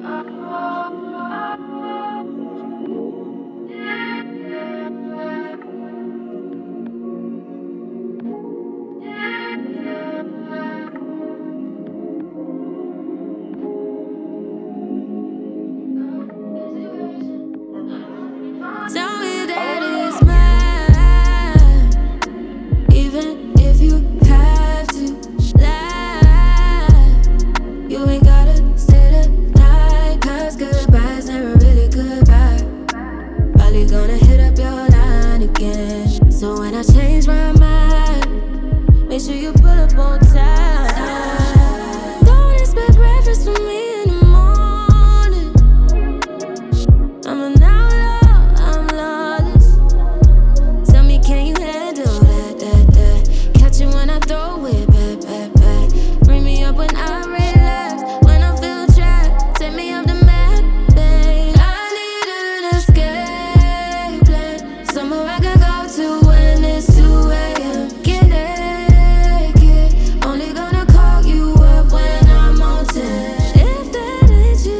Tell me that it's mine, even if you have to lie. You ain't gotta stay the night, 'cause goodbye's never really goodbye. Probably gonna hit up your line again. So when I change my mind, make sure you pull up on time. Don't expect breakfast from me in the morning. I'm an outlaw, I'm lawless. Tell me, can you handle that? Catch it when I throw it back. Bring me up when I relax. When I feel trapped, take me off the map, babe. I need an escape plan, somewhere I can go to when it's 2 a.m. Get naked, only gonna call you up when I'm on 10. If that ain't you,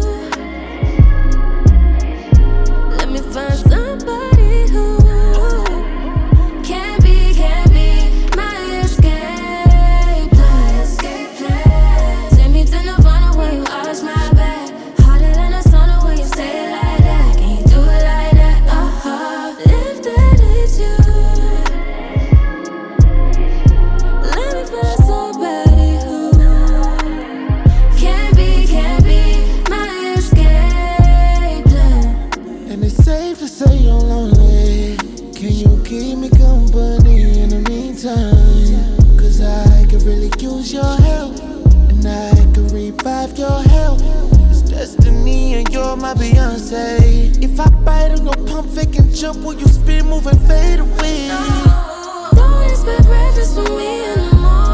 let me find somebody who can be my escape plan. Take me to Nirvana when you arch my back. Hotter than a sauna when you say it like that. Can you do it like that? If that ain't you, let me find somebody who can be my escape plan. And it's safe to say you're lonely. Can you keep me company in the meantime? 'Cause I could really use your help, and I could revive your health. It's destiny and you're my Beyonce. If I bite on your pump, fake and jump, will you spin, move and fade away? Don't expect breakfast from me in the morning.